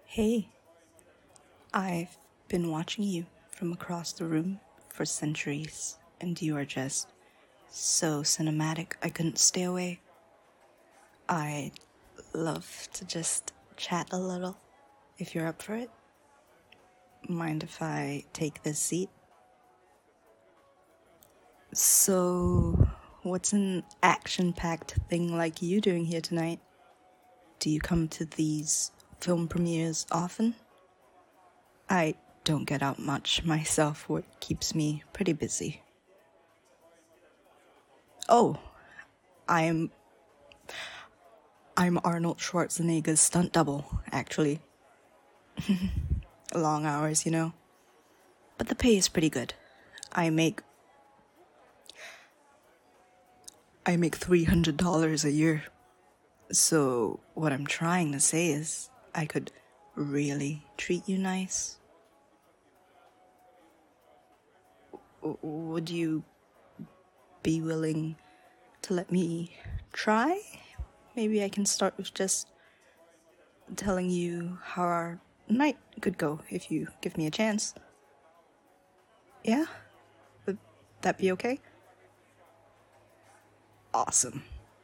Hey, I've been watching you from across the room for centuries, and you are just so cinematic I couldn't stay away. I'd love to just chat a little, if you're up for it. Mind if I take this seat? So, what's an action-packed thing like you doing here tonight? Do you come to these film premieres often? I don't get out much myself, what keeps me pretty busy. Oh, I'm Arnold Schwarzenegger's stunt double, actually. Long hours, you know. But the pay is pretty good. I make $300 a year. So what I'm trying to say is I could really treat you nice. Would you be willing to let me try? Maybe I can start with just telling you how our night could go if you give me a chance. Yeah? Would that be okay? Awesome.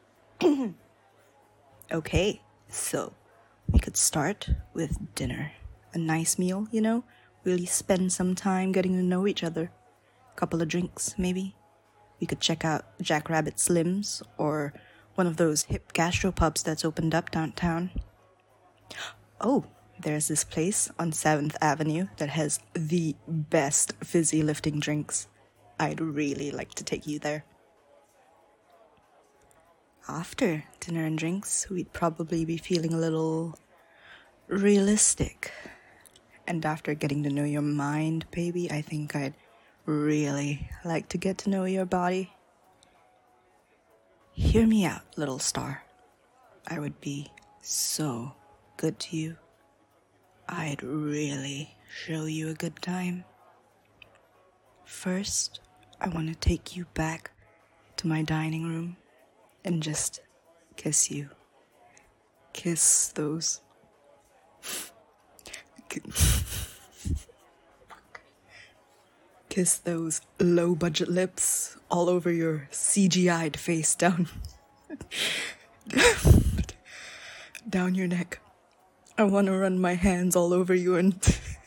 Okay, so we could start with dinner. A nice meal, you know? Really spend some time getting to know each other. Couple of drinks, maybe. We could check out Jackrabbit Slims or one of those hip gastropubs that's opened up downtown. Oh, there's this place on 7th Avenue that has the best fizzy lifting drinks. I'd really like to take you there. After dinner and drinks, we'd probably be feeling a little realistic. And after getting to know your mind, baby, I think I'd really like to get to know your body. Hear me out, little star. I would be so good to you. I'd really show you a good time. First, I want to take you back to my dining room and just kiss you. Kiss those... Kiss those low-budget lips all over your CGI'd face down your neck. I want to run my hands all over you and...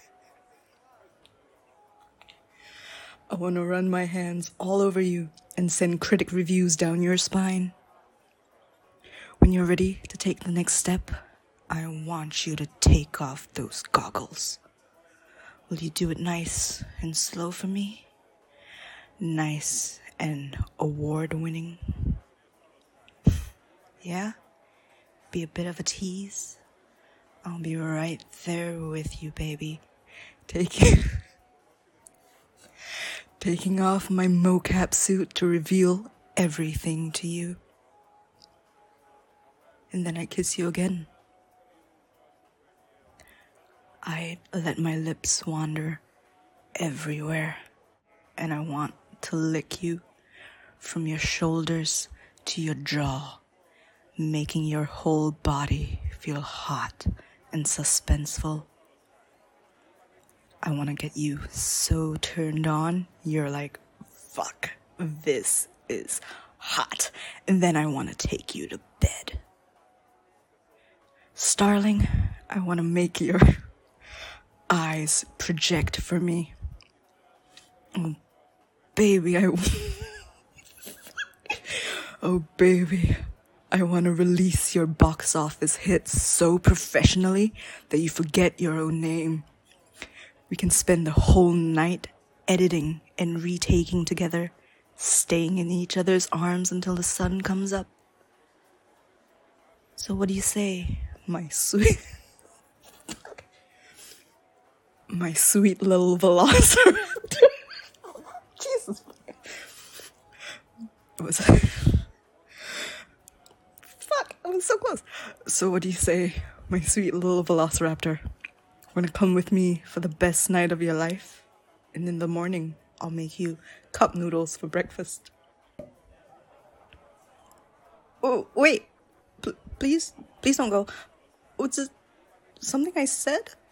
I want to run my hands all over you and send critic reviews down your spine. When you're ready to take the next step, I want you to take off those goggles. Will you do it nice and slow for me? Nice and award-winning? Yeah? Be a bit of a tease? I'll be right there with you, baby. Taking off my mocap suit to reveal everything to you. And then I kiss you again. I let my lips wander everywhere, and I want to lick you from your shoulders to your jaw, making your whole body feel hot and suspenseful. I want to get you so turned on, you're like, fuck, this is hot. And then I want to take you to bed. Starling, I want to make your eyes project for me. Oh, baby, Oh, baby, I want to release your box office hits so professionally that you forget your own name. We can spend the whole night editing and retaking together, staying in each other's arms until the sun comes up. So what do you say, my sweet... my sweet little velociraptor? Jesus. What was that? Fuck, I was so close. So what do you say, my sweet little velociraptor? Wanna come with me for the best night of your life? And in the morning, I'll make you cup noodles for breakfast. Oh, wait. Please don't go. something I said?